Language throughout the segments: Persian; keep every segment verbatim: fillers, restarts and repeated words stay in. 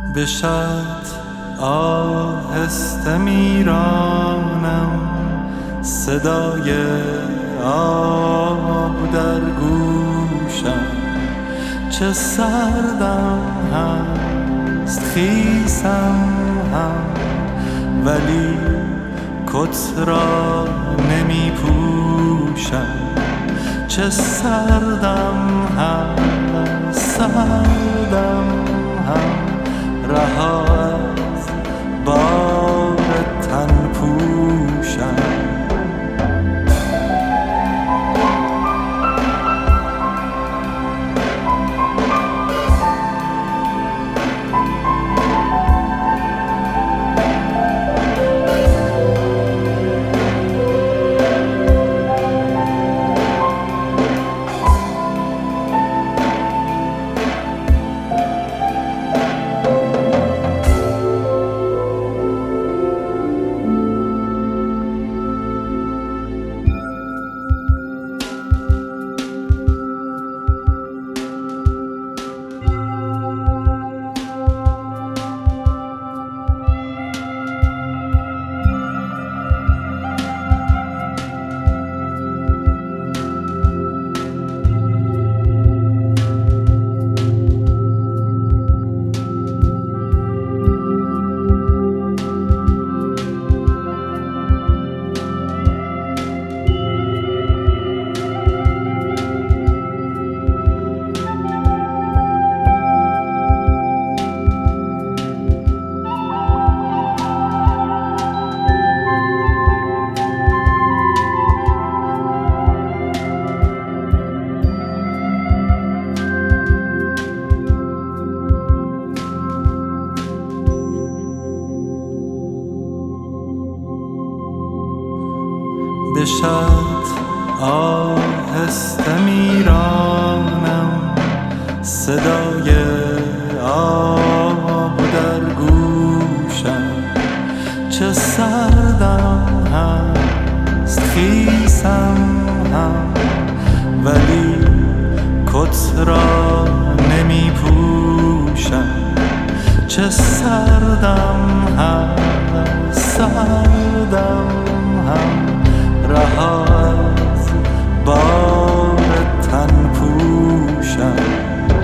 به شط آهسته میرانم، صدای آب در گوشم. چه سردم هست خیسم هم، ولی کت را نمی پوشم. چه سردم هست سردم هم، رها از بار تن پوشم. به شط آهسته میرانم، صدای آب در گوشم. چه سردم هست خیسم هم، ولی کت را نمی پوشم. چه سردم هست سردم هم، رها از بار تن پوشم.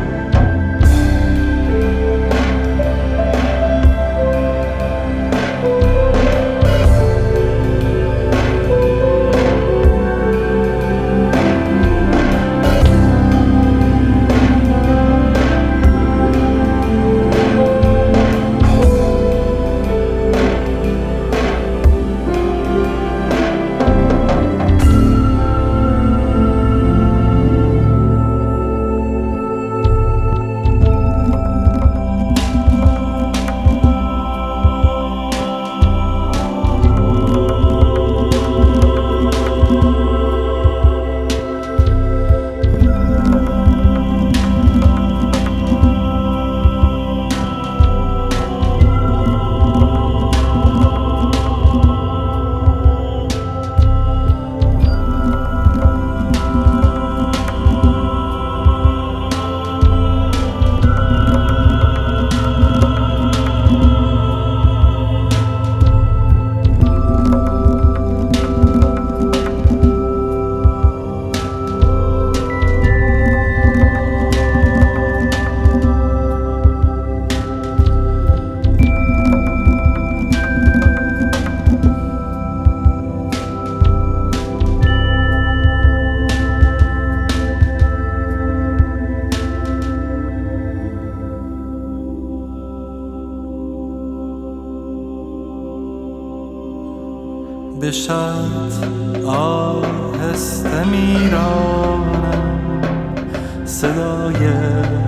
به شط آهسته میرانم، صدای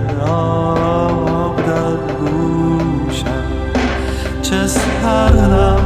آب در گوشم. چه سردم